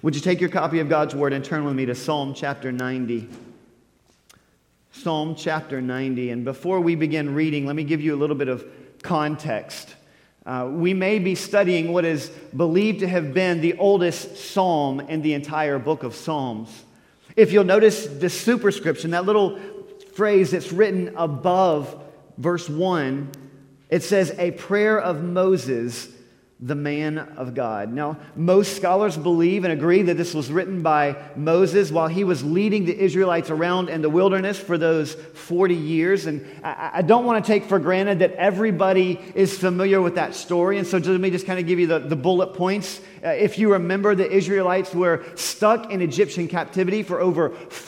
Would you take your copy of God's Word and turn with me to Psalm chapter 90? Psalm chapter 90. And before we begin reading, let me give you a little bit of context. We may be studying what is believed to have been the oldest psalm in the entire book of Psalms. If you'll notice the superscription, that little phrase that's written above verse 1, it says, "A prayer of Moses, the man of God." Now, most scholars believe and agree that this was written by Moses while he was leading the Israelites around in the wilderness for those 40 years. And I don't want to take for granted that everybody is familiar with that story. And so let me just kind of give you the bullet points. If you remember, the Israelites were stuck in Egyptian captivity for over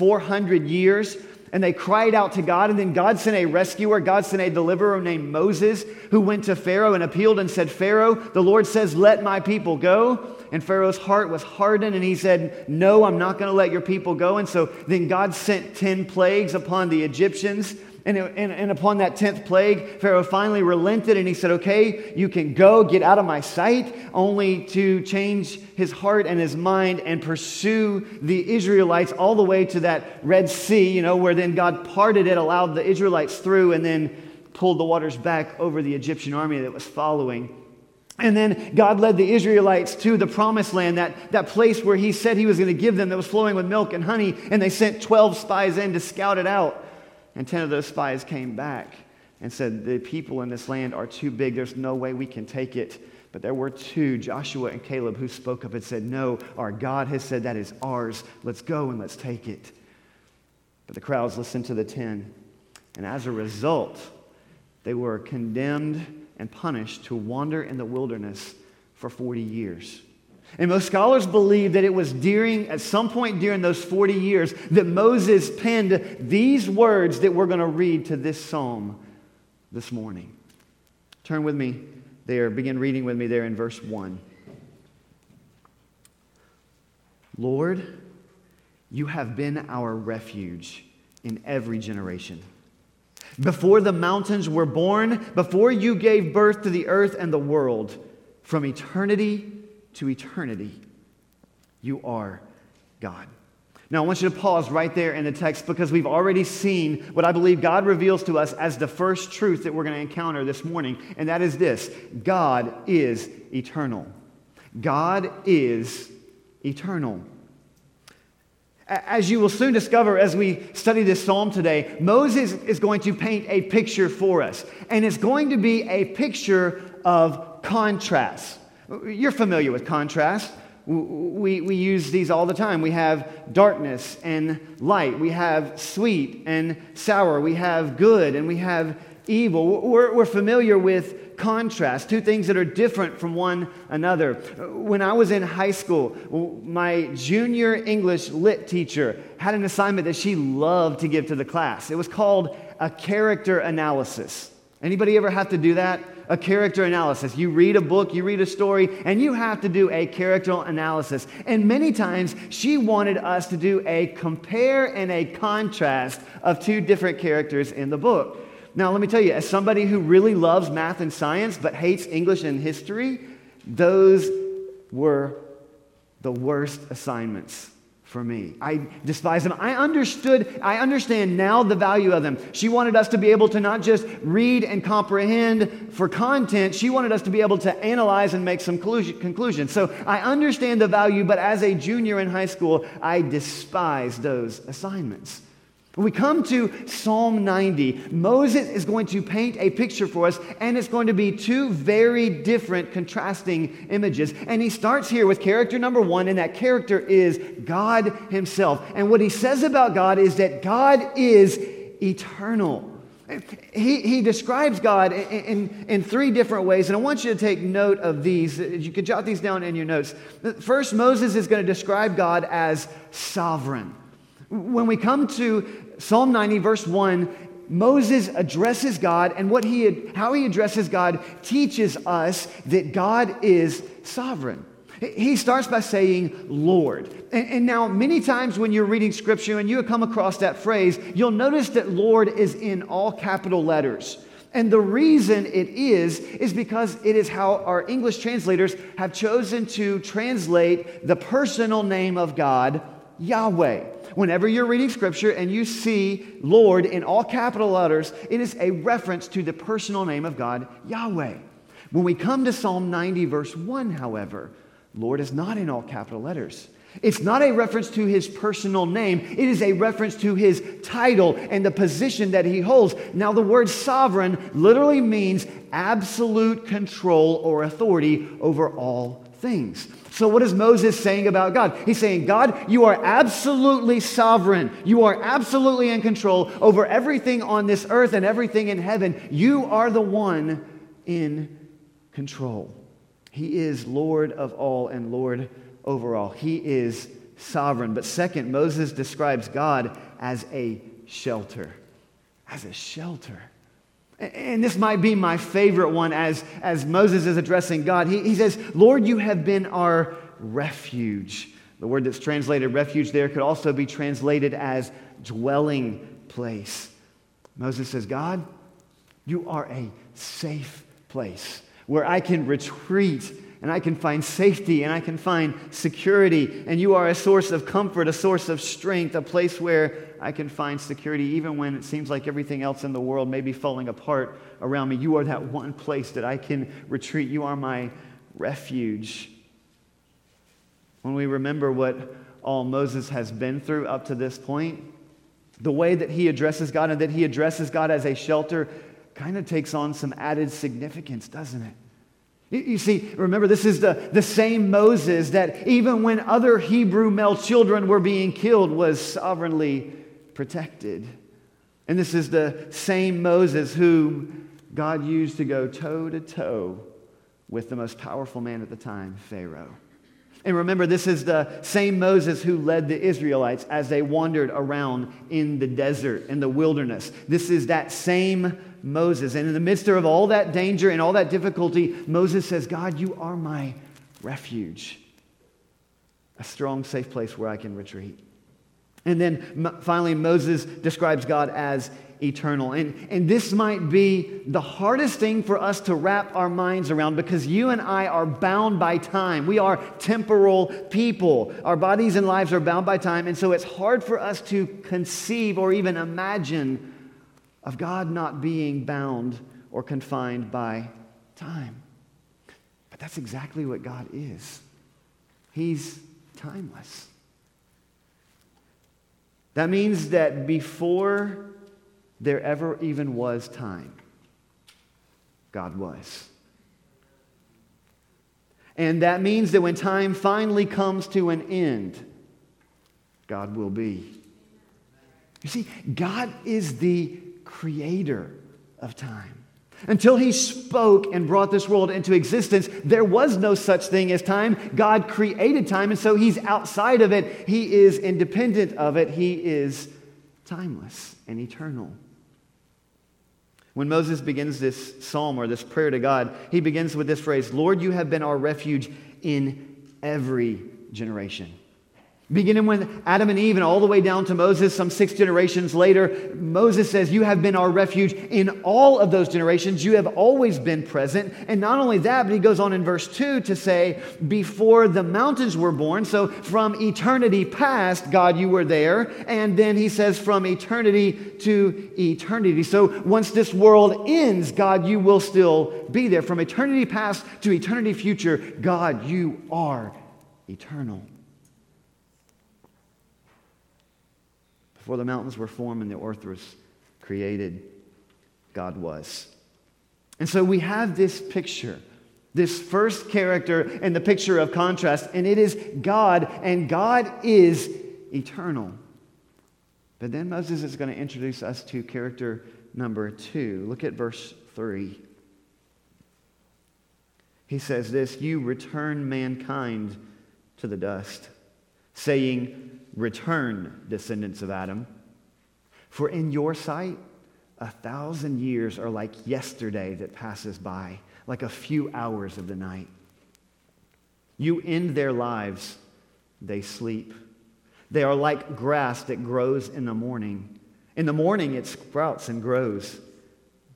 400 years. And they cried out to God, and then God sent a rescuer. God sent a deliverer named Moses, who went to Pharaoh and appealed and said, "Pharaoh, the Lord says, let my people go." And Pharaoh's heart was hardened, and he said, "No, I'm not going to let your people go." And so then God sent 10 plagues upon the Egyptians. And upon that 10th plague, Pharaoh finally relented, and he said, "Okay, you can go, get out of my sight," only to change his heart and his mind and pursue the Israelites all the way to that Red Sea, where then God parted it, allowed the Israelites through, and then pulled the waters back over the Egyptian army that was following. And then God led the Israelites to the promised land, that place where he said he was going to give them, that was flowing with milk and honey, and they sent 12 spies in to scout it out. And 10 of those spies came back and said, "The people in this land are too big. There's no way we can take it." But there were 2, Joshua and Caleb, who spoke up and said, "No, our God has said that is ours. Let's go and let's take it." But the crowds listened to the 10. And as a result, they were condemned and punished to wander in the wilderness for 40 years. And most scholars believe that it was at some point during those 40 years that Moses penned these words that we're going to read to this psalm this morning. Turn with me there, begin reading with me there in verse 1. "Lord, you have been our refuge in every generation. Before the mountains were born, before you gave birth to the earth and the world, from eternity to eternity, you are God." Now, I want you to pause right there in the text, because we've already seen what I believe God reveals to us as the first truth that we're going to encounter this morning, and that is this: God is eternal. God is eternal. As you will soon discover as we study this psalm today, Moses is going to paint a picture for us, and it's going to be a picture of contrast. You're familiar with contrast. We use these all the time. We have darkness and light. We have sweet and sour. We have good and we have evil. We're familiar with contrast, 2 things that are different from one another. When I was in high school, my junior English lit teacher had an assignment that she loved to give to the class. It was called a character analysis. Anybody ever have to do that? A character analysis. You read a book, you read a story, and you have to do a character analysis. And many times, she wanted us to do a compare and a contrast of 2 different characters in the book. Now, let me tell you, as somebody who really loves math and science but hates English and history, those were the worst assignments for me. I despise them. I understand now the value of them. She wanted us to be able to not just read and comprehend for content. She wanted us to be able to analyze and make some conclusions. So I understand the value, but as a junior in high school, I despise those assignments. When we come to Psalm 90, Moses is going to paint a picture for us, and it's going to be 2 very different contrasting images. And he starts here with character number 1, and that character is God himself. And what he says about God is that God is eternal. He describes God in 3 different ways, and I want you to take note of these. You could jot these down in your notes. First, Moses is going to describe God as sovereign. When we come to Psalm 90, verse 1, Moses addresses God, and how he addresses God teaches us that God is sovereign. He starts by saying, Lord. And now, many times when you're reading Scripture and you come across that phrase, you'll notice that Lord is in all capital letters. And the reason it is because it is how our English translators have chosen to translate the personal name of God, Yahweh. Whenever you're reading Scripture and you see Lord in all capital letters, it is a reference to the personal name of God, Yahweh. When we come to Psalm 90, verse 1, however, Lord is not in all capital letters. It's not a reference to his personal name. It is a reference to his title and the position that he holds. Now, the word sovereign literally means absolute control or authority over all things. So what is Moses saying about God? He's saying, God, you are absolutely sovereign. You are absolutely in control over everything on this earth and everything in heaven. You are the one in control. He is Lord of all and Lord over all. He is sovereign. But second, Moses describes God as a shelter. As a shelter. And this might be my favorite one as Moses is addressing God. He says, Lord, you have been our refuge. The word that's translated refuge there could also be translated as dwelling place. Moses says, God, you are a safe place where I can retreat and I can find safety and I can find security. And you are a source of comfort, a source of strength, a place where I can find security even when it seems like everything else in the world may be falling apart around me. You are that one place that I can retreat. You are my refuge. When we remember what all Moses has been through up to this point, the way that he addresses God and that he addresses God as a shelter kind of takes on some added significance, doesn't it? You see, remember, this is the same Moses that even when other Hebrew male children were being killed was sovereignly protected. And this is the same Moses who God used to go toe-to-toe with the most powerful man at the time, Pharaoh. And remember, this is the same Moses who led the Israelites as they wandered around in the desert, in the wilderness. This is that same Moses. And in the midst of all that danger and all that difficulty, Moses says, God, you are my refuge. A strong, safe place where I can retreat. And then finally, Moses describes God as eternal. And this might be the hardest thing for us to wrap our minds around because you and I are bound by time. We are temporal people. Our bodies and lives are bound by time. And so it's hard for us to conceive or even imagine of God not being bound or confined by time. But that's exactly what God is. He's timeless. That means that before there ever even was time, God was. And that means that when time finally comes to an end, God will be. You see, God is the creator of time. Until he spoke and brought this world into existence, there was no such thing as time. God created time, and so he's outside of it. He is independent of it. He is timeless and eternal. When Moses begins this psalm or this prayer to God, he begins with this phrase, Lord, you have been our refuge in every generation. Beginning with Adam and Eve and all the way down to Moses, some 6 generations later, Moses says, you have been our refuge in all of those generations. You have always been present. And not only that, but he goes on in verse 2 to say, before the mountains were born, so from eternity past, God, you were there. And then he says, from eternity to eternity. So once this world ends, God, you will still be there. From eternity past to eternity future, God, you are eternal. Before the mountains were formed and the earth was created, God was. And so we have this picture, this first character and the picture of contrast, and it is God, and God is eternal. But then Moses is going to introduce us to character number 2. Look at verse 3. He says this, you return mankind to the dust, saying, return, descendants of Adam. For in your sight, 1,000 years are like yesterday that passes by, like a few hours of the night. You end their lives, they sleep. They are like grass that grows in the morning. In the morning it sprouts and grows.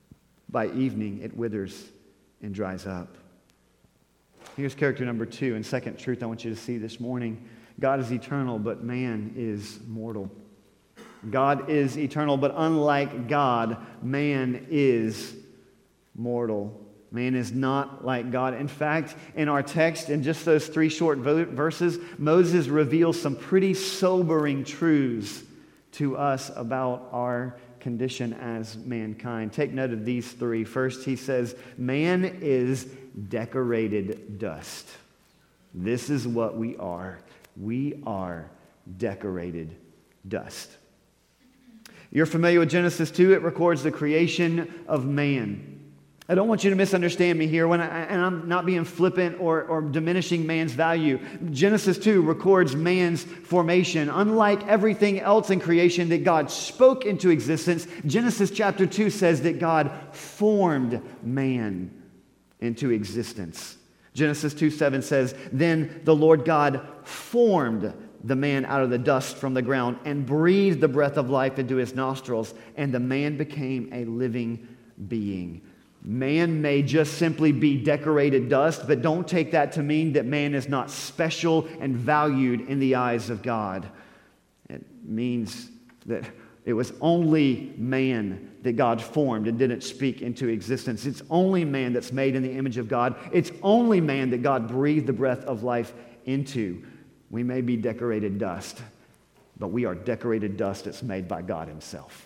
By evening, it withers and dries up. Here's character number 2 and second truth I want you to see this morning. God is eternal, but man is mortal. God is eternal, but unlike God, man is mortal. Man is not like God. In fact, in our text, in just those 3 short verses, Moses reveals some pretty sobering truths to us about our condition as mankind. Take note of these 3. First, he says, man is decorated dust. This is what we are. We are decorated dust. You're familiar with Genesis 2. It records the creation of man. I don't want you to misunderstand me here and I'm not being flippant or diminishing man's value. Genesis 2 records man's formation. Unlike everything else in creation that God spoke into existence, Genesis chapter 2 says that God formed man into existence. Genesis 2:7 says, "Then the Lord God formed the man out of the dust from the ground and breathed the breath of life into his nostrils, and the man became a living being." Man may just simply be decorated dust, but don't take that to mean that man is not special and valued in the eyes of God. It means that it was only man that God formed and didn't speak into existence. It's only man that's made in the image of God. It's only man that God breathed the breath of life into. We may be decorated dust, but we are decorated dust that's made by God himself.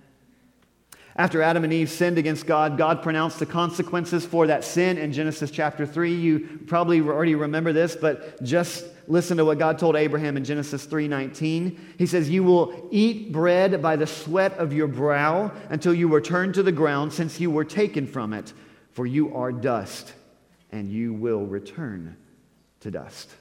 After Adam and Eve sinned against God, God pronounced the consequences for that sin in Genesis chapter 3. You probably already remember this, but just listen to what God told Abraham in Genesis 3:19. He says, "You will eat bread by the sweat of your brow until you return to the ground, since you were taken from it. For you are dust, and you will return to dust."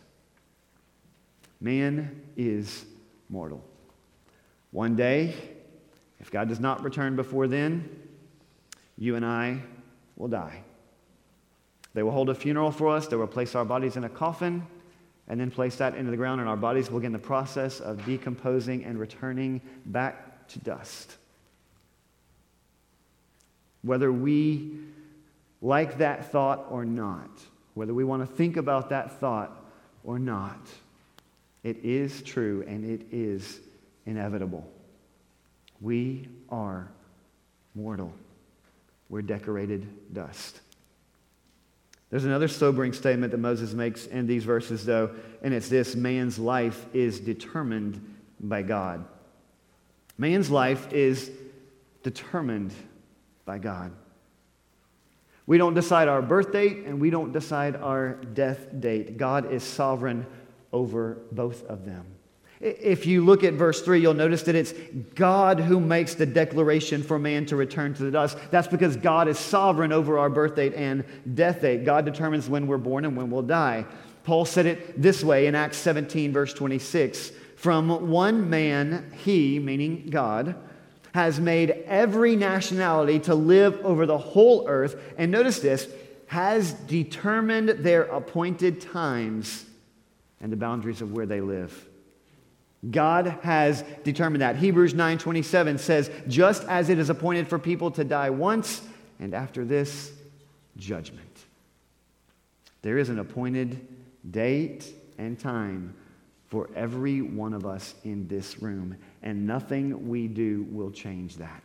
Man is mortal. One day, if God does not return before then, you and I will die. They will hold a funeral for us. They will place our bodies in a coffin and then place that into the ground, and our bodies will begin the process of decomposing and returning back to dust. Whether we like that thought or not, whether we want to think about that thought or not, it is true and it is inevitable. We are mortal. We're decorated dust. There's another sobering statement that Moses makes in these verses, though, and it's this: man's life is determined by God. Man's life is determined by God. We don't decide our birth date, and we don't decide our death date. God is sovereign over both of them. If you look at verse 3, you'll notice that it's God who makes the declaration for man to return to the dust. That's because God is sovereign over our birth date and death date. God determines when we're born and when we'll die. Paul said it this way in Acts 17, verse 26. "From one man, he," meaning God, "has made every nationality to live over the whole earth." And notice this, "has determined their appointed times and the boundaries of where they live." God has determined that. Hebrews 9:27 says, "Just as it is appointed for people to die once, and after this, judgment." There is an appointed date and time for every one of us in this room, and nothing we do will change that.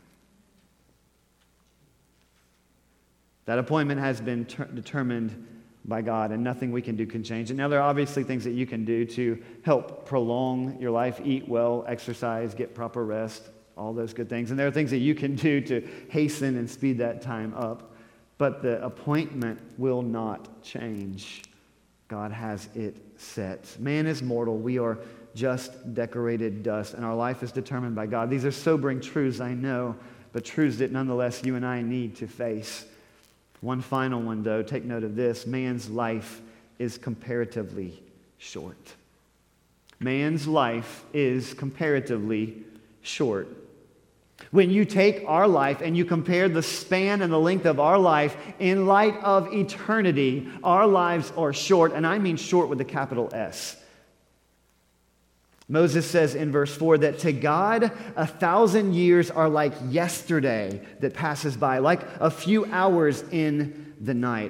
That appointment has been determined by God, and nothing we can do can change it. Now, there are obviously things that you can do to help prolong your life: eat well, exercise, get proper rest, all those good things. And there are things that you can do to hasten and speed that time up. But the appointment will not change. God has it set. Man is mortal. We are just decorated dust, and our life is determined by God. These are sobering truths, I know, but truths that nonetheless you and I need to face. One final one, though, take note of this: man's life is comparatively short. Man's life is comparatively short. When you take our life and you compare the span and the length of our life in light of eternity, our lives are short, and I mean short with a capital S. Moses says in verse 4 that to God, 1,000 years are like yesterday that passes by, like a few hours in the night.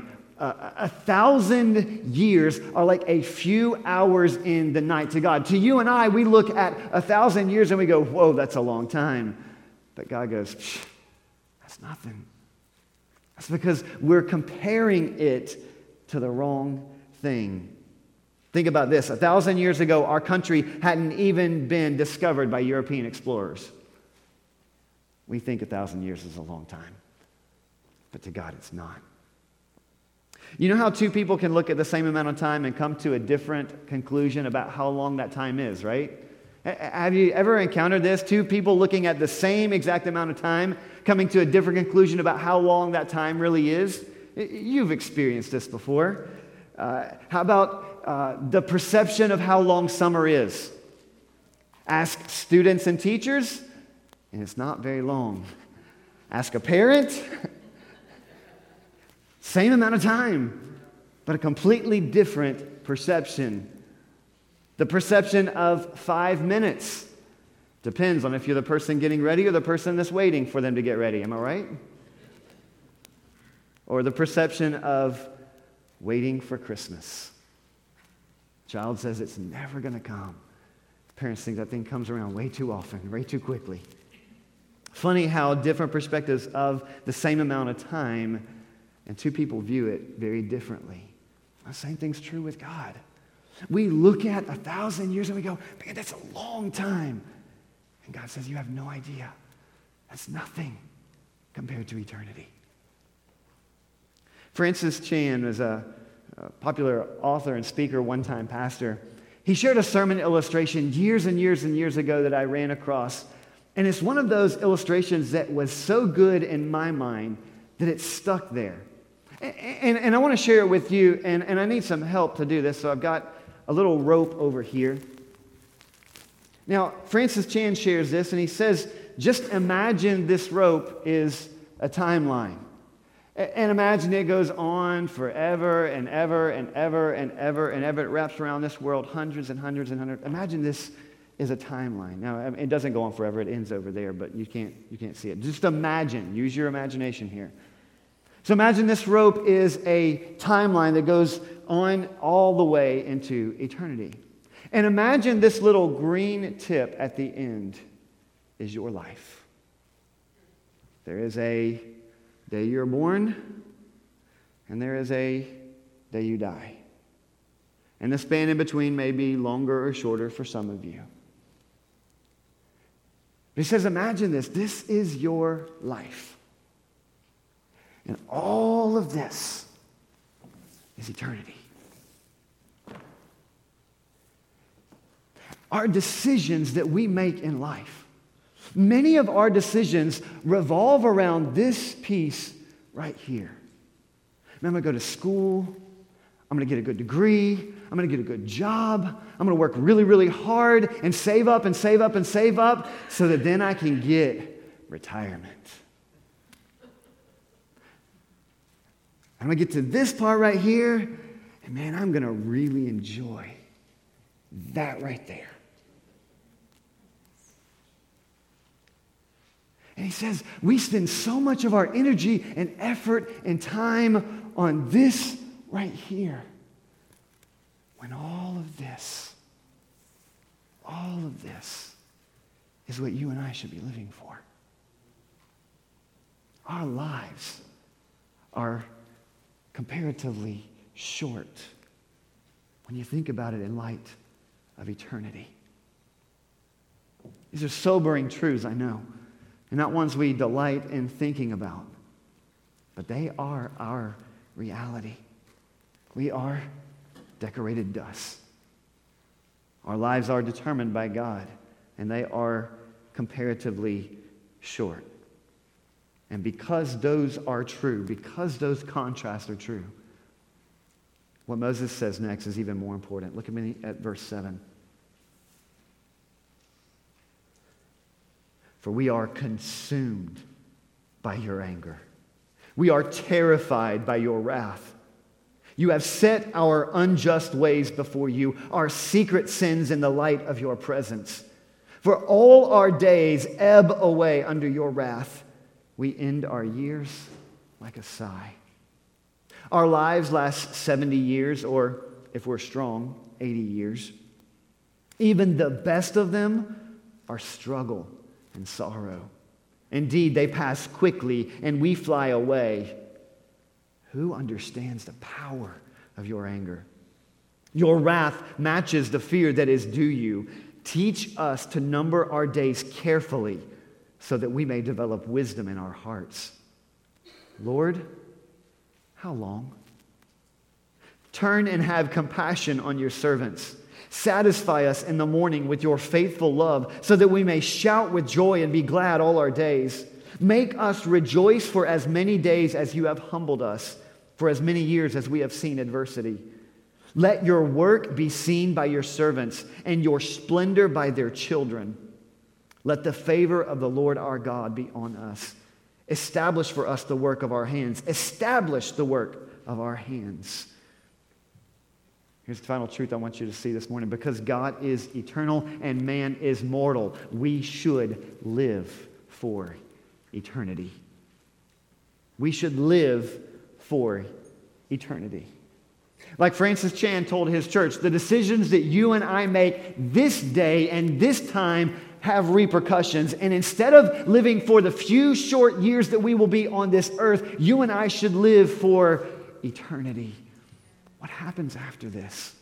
1,000 years are like a few hours in the night to God. To you and I, we look at 1,000 years and we go, whoa, that's a long time. But God goes, that's nothing. That's because we're comparing it to the wrong thing. Think about this. 1,000 years ago, our country hadn't even been discovered by European explorers. We think 1,000 years is a long time, but to God, it's not. You know how two people can look at the same amount of time and come to a different conclusion about how long that time is, right? Have you ever encountered this? Two people looking at the same exact amount of time, coming to a different conclusion about how long that time really is? You've experienced this before. How about the perception of how long summer is? Ask students and teachers, and it's not very long. Ask a parent, same amount of time, but a completely different perception. The perception of 5 minutes depends on if you're the person getting ready or the person that's waiting for them to get ready. Am I right? Or the perception of waiting for Christmas. Child says it's never going to come. Parents think that thing comes around way too often, way too quickly. Funny how different perspectives of the same amount of time, and two people view it very differently. The same thing's true with God. We look at 1,000 years and we go, man, that's a long time. And God says, you have no idea. That's nothing compared to eternity. Francis Chan was a popular author and speaker, one-time pastor. He shared a sermon illustration years and years and years ago that I ran across. And it's one of those illustrations that was so good in my mind that it stuck there. And I want to share it with you, and I need some help to do this, so I've got a little rope over here. Now, Francis Chan shares this, and he says, just imagine this rope is a timeline. And imagine it goes on forever and ever and ever and ever and ever. It wraps around this world hundreds and hundreds and hundreds. Imagine this is a timeline. Now, it doesn't go on forever. It ends over there, but you can't see it. Just imagine. Use your imagination here. So imagine this rope is a timeline that goes on all the way into eternity. And imagine this little green tip at the end is your life. There is a day you're born, and there is a day you die. And the span in between may be longer or shorter for some of you. But he says, imagine this. This is your life. And all of this is eternity. Our decisions that we make in life, many of our decisions revolve around this piece right here. I'm going to go to school. I'm going to get a good degree. I'm going to get a good job. I'm going to work really, really hard and save up and save up and save up so that then I can get retirement. I'm going to get to this part right here, and man, I'm going to really enjoy that right there. And he says, we spend so much of our energy and effort and time on this right here, when all of this is what you and I should be living for. Our lives are comparatively short when you think about it in light of eternity. These are sobering truths, I know, and not ones we delight in thinking about, but they are our reality. We are decorated dust. Our lives are determined by God, and they are comparatively short. And because those are true, because those contrasts are true, what Moses says next is even more important. Look at verse 7. For we are consumed by your anger. We are terrified by your wrath. You have set our unjust ways before you, our secret sins in the light of your presence. For all our days ebb away under your wrath. We end our years like a sigh. Our lives last 70 years, or if we're strong, 80 years. Even the best of them are struggle and sorrow. Indeed, they pass quickly and we fly away. Who understands the power of your anger? Your wrath matches the fear that is due you. Teach us to number our days carefully so that we may develop wisdom in our hearts. Lord, how long? Turn and have compassion on your servants. Satisfy us in the morning with your faithful love so that we may shout with joy and be glad all our days. Make us rejoice for as many days as you have humbled us, for as many years as we have seen adversity. Let your work be seen by your servants and your splendor by their children. Let the favor of the Lord our God be on us. Establish for us the work of our hands. Establish the work of our hands. Here's the final truth I want you to see this morning. Because God is eternal and man is mortal, we should live for eternity. We should live for eternity. Like Francis Chan told his church, the decisions that you and I make this day and this time have repercussions. And instead of living for the few short years that we will be on this earth, you and I should live for eternity. What happens after this?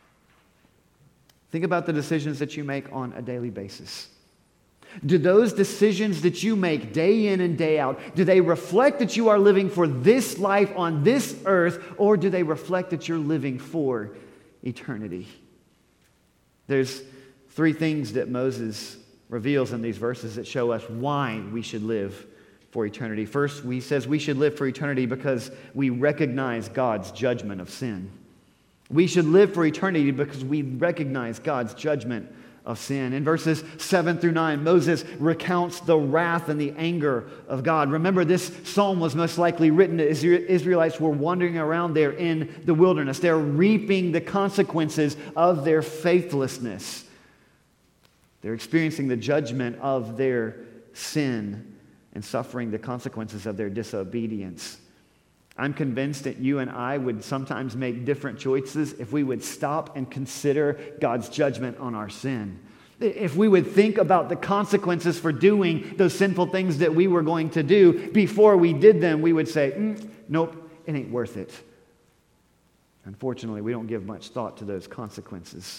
Think about the decisions that you make on a daily basis. Do those decisions that you make day in and day out, do they reflect that you are living for this life on this earth, or do they reflect that you're living for eternity? There's three things that Moses reveals in these verses that show us why we should live for eternity. First, he says we should live for eternity because we recognize God's judgment of sin. We should live for eternity because we recognize God's judgment of sin. In verses 7 through 9, Moses recounts the wrath and the anger of God. Remember, this psalm was most likely written as Israelites were wandering around there in the wilderness. They're reaping the consequences of their faithlessness. They're experiencing the judgment of their sin and suffering the consequences of their disobedience. I'm convinced that you and I would sometimes make different choices if we would stop and consider God's judgment on our sin. If we would think about the consequences for doing those sinful things that we were going to do before we did them, we would say, nope, it ain't worth it. Unfortunately, we don't give much thought to those consequences.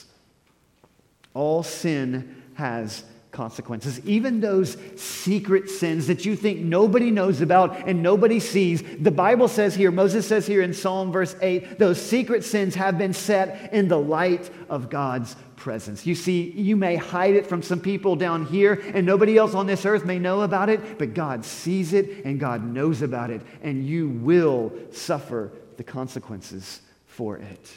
All sin has consequences. Even those secret sins that you think nobody knows about and nobody sees. The Bible says here, Moses says here in Psalm verse 8, those secret sins have been set in the light of God's presence. You see, you may hide it from some people down here and nobody else on this earth may know about it, but God sees it and God knows about it, and you will suffer the consequences for it.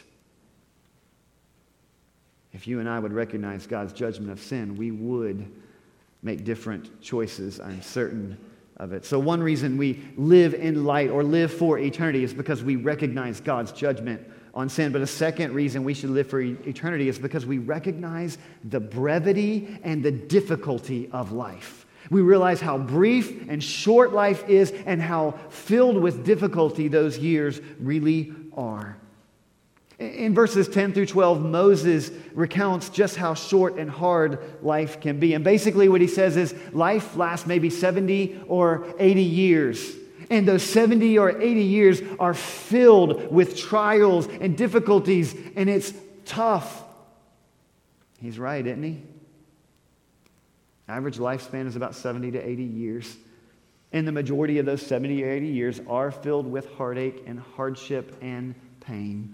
If you and I would recognize God's judgment of sin, we would make different choices. I'm certain of it. So one reason we live in light or live for eternity is because we recognize God's judgment on sin. But a second reason we should live for eternity is because we recognize the brevity and the difficulty of life. We realize how brief and short life is and how filled with difficulty those years really are. In verses 10 through 12, Moses recounts just how short and hard life can be. And basically what he says is life lasts maybe 70 or 80 years. And those 70 or 80 years are filled with trials and difficulties, and it's tough. He's right, isn't he? Average lifespan is about 70 to 80 years. And the majority of those 70 or 80 years are filled with heartache and hardship and pain.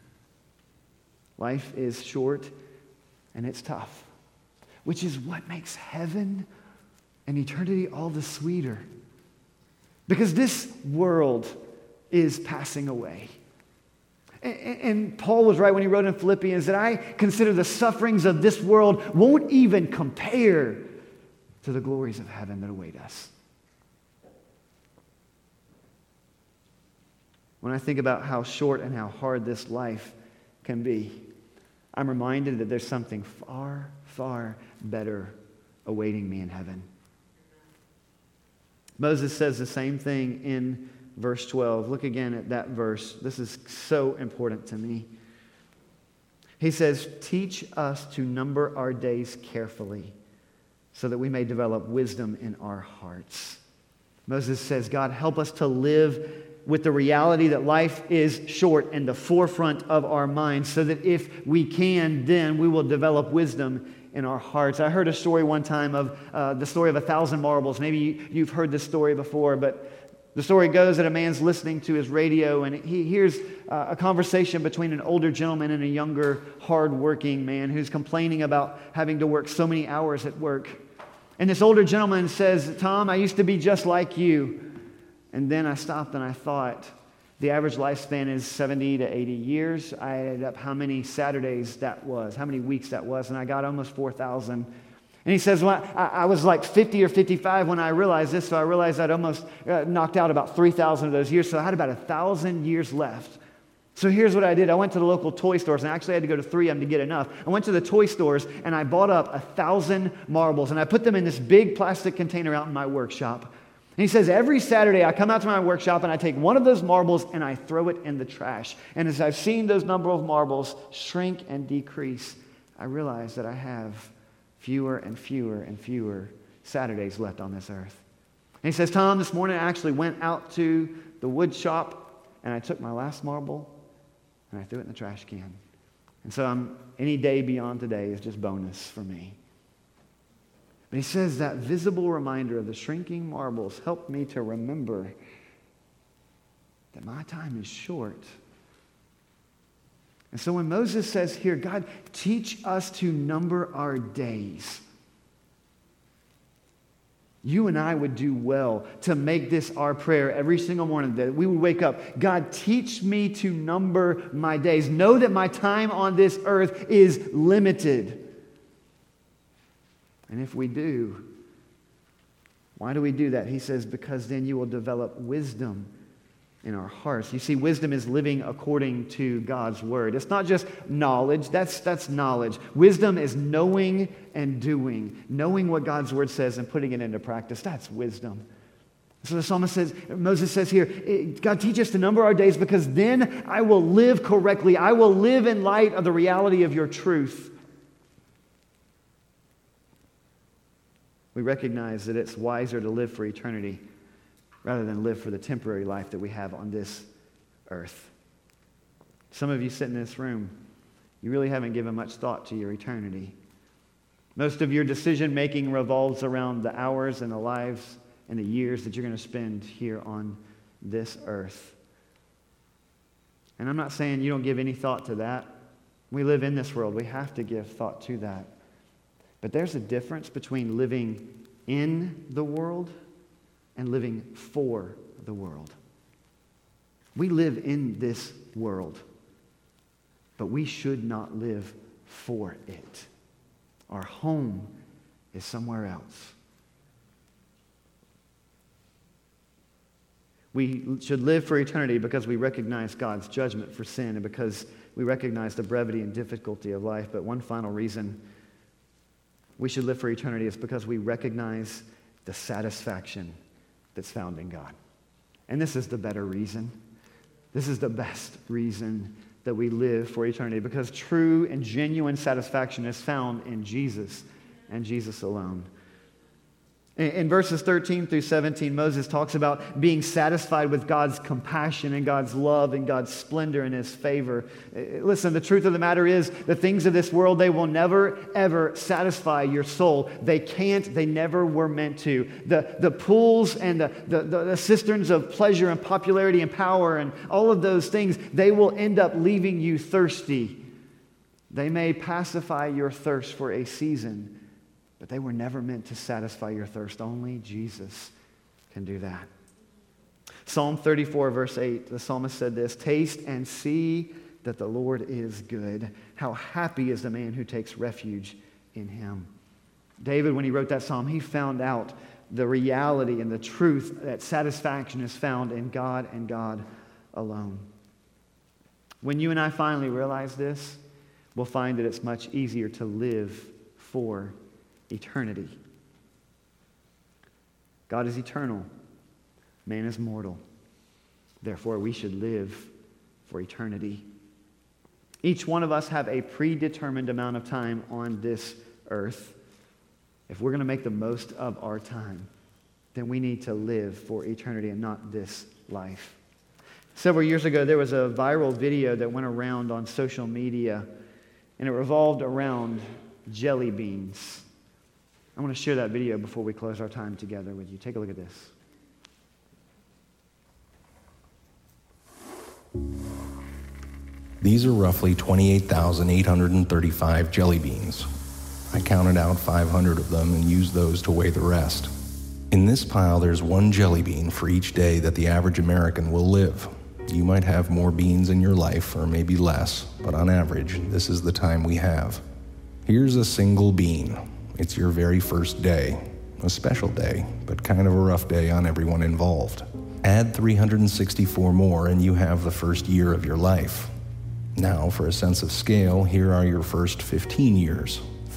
Life is short and it's tough, which is what makes heaven and eternity all the sweeter. Because this world is passing away. And Paul was right when he wrote in Philippians that I consider the sufferings of this world won't even compare to the glories of heaven that await us. when I think about how short and how hard this life can be, I'm reminded that there's something far, far better awaiting me in heaven. Moses says the same thing in verse 12. Look again at that verse. This is so important to me. He says, "Teach us to number our days carefully, so that we may develop wisdom in our hearts." Moses says, God, help us to live with the reality that life is short in the forefront of our minds, so that if we can, then we will develop wisdom in our hearts. I heard a story one time of the story of 1,000 marbles. Maybe you've heard this story before, but the story goes that a man's listening to his radio and he hears a conversation between an older gentleman and a younger, hard-working man who's complaining about having to work so many hours at work. And this older gentleman says, "Tom, I used to be just like you. And then I stopped and I thought, the average lifespan is 70 to 80 years. I added up how many Saturdays that was, how many weeks that was, and I got almost 4,000. And he says, well, I was like 50 or 55 when I realized this, so I realized I'd almost knocked out about 3,000 of those years, so I had about 1,000 years left. So here's what I did. I went to the local toy stores, and I actually had to go to 3 of them to get enough. I went to the toy stores, and I bought up 1,000 marbles, and I put them in this big plastic container out in my workshop. And he says, every Saturday I come out to my workshop, and I take one of those marbles, and I throw it in the trash. And as I've seen those number of marbles shrink and decrease, I realize that I have fewer and fewer and fewer Saturdays left on this earth. And he says, Tom, this morning I actually went out to the wood shop and I took my last marble and I threw it in the trash can. And so any day beyond today is just bonus for me. But he says that visible reminder of the shrinking marbles helped me to remember that my time is short. And so when Moses says here, God, teach us to number our days, you and I would do well to make this our prayer every single morning, that we would wake up, God, teach me to number my days. Know that my time on this earth is limited. And if we do, why do we do that? He says, because then you will develop wisdom in our hearts. You see, wisdom is living according to God's word. It's not just knowledge. That's knowledge. Wisdom is knowing and doing. Knowing what God's word says and putting it into practice. That's wisdom. So the psalmist says, Moses says here, God, teach us to number our days, because then I will live correctly. I will live in light of the reality of your truth. We recognize that it's wiser to live for eternity rather than live for the temporary life that we have on this earth. Some of you sit in this room, you really haven't given much thought to your eternity. Most of your decision-making revolves around the hours and the lives and the years that you're going to spend here on this earth. And I'm not saying you don't give any thought to that. We live in this world. We have to give thought to that. But there's a difference between living in the world and living for the world. We live in this world, but we should not live for it. Our home is somewhere else. We should live for eternity because we recognize God's judgment for sin and because we recognize the brevity and difficulty of life. But one final reason we should live for eternity is because we recognize the satisfaction that's found in God. And this is the better reason. This is the best reason that we live for eternity, because true and genuine satisfaction is found in Jesus and Jesus alone. In verses 13 through 17, Moses talks about being satisfied with God's compassion and God's love and God's splendor and His favor. Listen, the truth of the matter is the things of this world, they will never, ever satisfy your soul. They can't. They never were meant to. The pools and the cisterns of pleasure and popularity and power and all of those things, they will end up leaving you thirsty. They may pacify your thirst for a season, but they were never meant to satisfy your thirst. Only Jesus can do that. Psalm 34, verse 8, the psalmist said this, "Taste and see that the Lord is good. How happy is the man who takes refuge in Him." David, when he wrote that psalm, he found out the reality and the truth that satisfaction is found in God and God alone. When you and I finally realize this, we'll find that it's much easier to live for eternity. God is eternal. Man is mortal. Therefore, we should live for eternity. Each one of us have a predetermined amount of time on this earth. If we're going to make the most of our time, then we need to live for eternity and not this life. Several years ago, there was a viral video that went around on social media, and it revolved around jelly beans. I want to share that video before we close our time together with you. Take a look at this. These are roughly 28,835 jelly beans. I counted out 500 of them and used those to weigh the rest. In this pile, there's one jelly bean for each day that the average American will live. You might have more beans in your life, or maybe less, but on average, this is the time we have. Here's a single bean. It's your very first day. A special day, but kind of a rough day on everyone involved. Add 364 more and you have the first year of your life. Now, for a sense of scale, here are your first 15 years,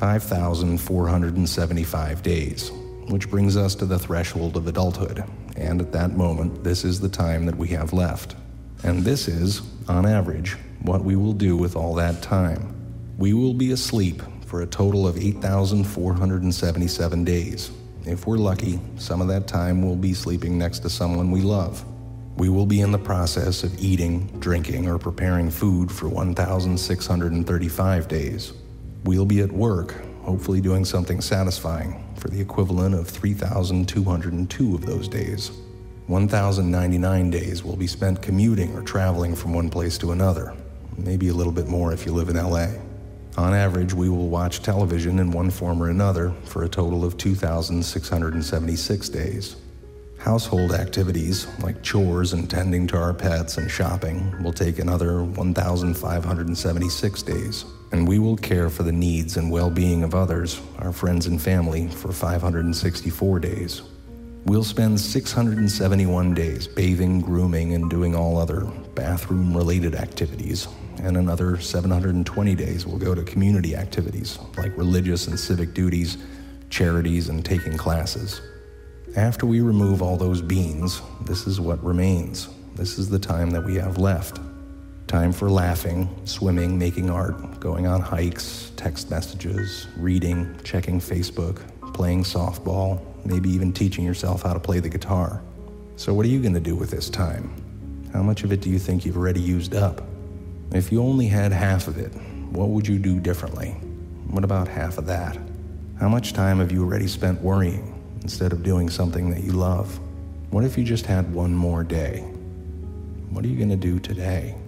5,475 days, which brings us to the threshold of adulthood. And at that moment, this is the time that we have left. And this is, on average, what we will do with all that time. We will be asleep for a total of 8,477 days. If we're lucky, some of that time we'll be sleeping next to someone we love. We will be in the process of eating, drinking, or preparing food for 1,635 days. We'll be at work, hopefully doing something satisfying, for the equivalent of 3,202 of those days. 1,099 days will be spent commuting or traveling from one place to another, maybe a little bit more if you live in LA. On average, we will watch television in one form or another for a total of 2,676 days. Household activities, like chores and tending to our pets and shopping, will take another 1,576 days. And we will care for the needs and well-being of others, our friends and family, for 564 days. We'll spend 671 days bathing, grooming, and doing all other bathroom-related activities. And another 720 days will go to community activities, like religious and civic duties, charities, and taking classes. After we remove all those beans, this is what remains. This is the time that we have left. Time for laughing, swimming, making art, going on hikes, text messages, reading, checking Facebook, playing softball, maybe even teaching yourself how to play the guitar. So what are you going to do with this time? How much of it do you think you've already used up? If you only had half of it, what would you do differently? What about half of that? How much time have you already spent worrying instead of doing something that you love? What if you just had one more day? What are you going to do today?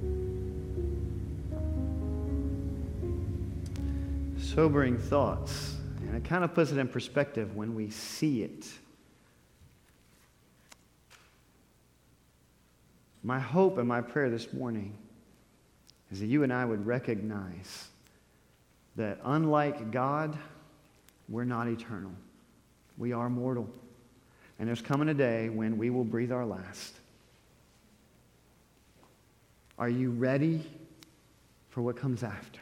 Sobering thoughts, and it kind of puts it in perspective when we see it. My hope and my prayer this morning is that you and I would recognize that unlike God, we're not eternal. We are mortal. And there's coming a day when we will breathe our last. Are you ready for what comes after?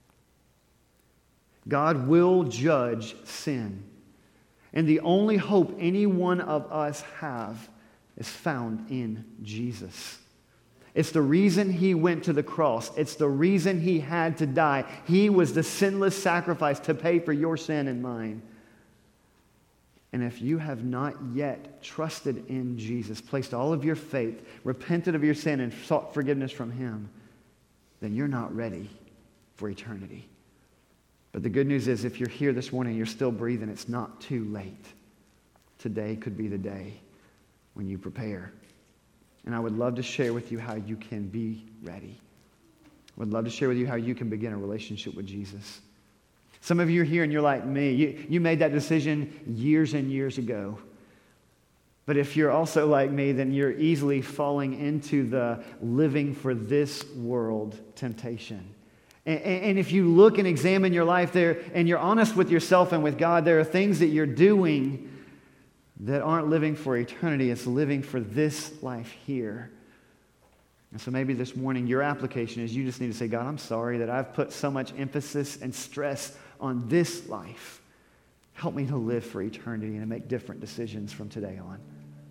God will judge sin. And the only hope any one of us have is found in Jesus. It's the reason he went to the cross. It's the reason he had to die. He was the sinless sacrifice to pay for your sin and mine. And if you have not yet trusted in Jesus, placed all of your faith, repented of your sin, and sought forgiveness from him, then you're not ready for eternity. But the good news is if you're here this morning and you're still breathing, it's not too late. Today could be the day when you prepare. And I would love to share with you how you can be ready. I would love to share with you how you can begin a relationship with Jesus. Some of you are here and you're like me. You made that decision years and years ago. But if you're also like me, then you're easily falling into the living for this world temptation. And if you look and examine your life there and you're honest with yourself and with God, there are things that you're doing that aren't living for eternity. It's living for this life here. And so maybe this morning your application is you just need to say, God, I'm sorry that I've put so much emphasis and stress on this life. Help me to live for eternity and to make different decisions from today on.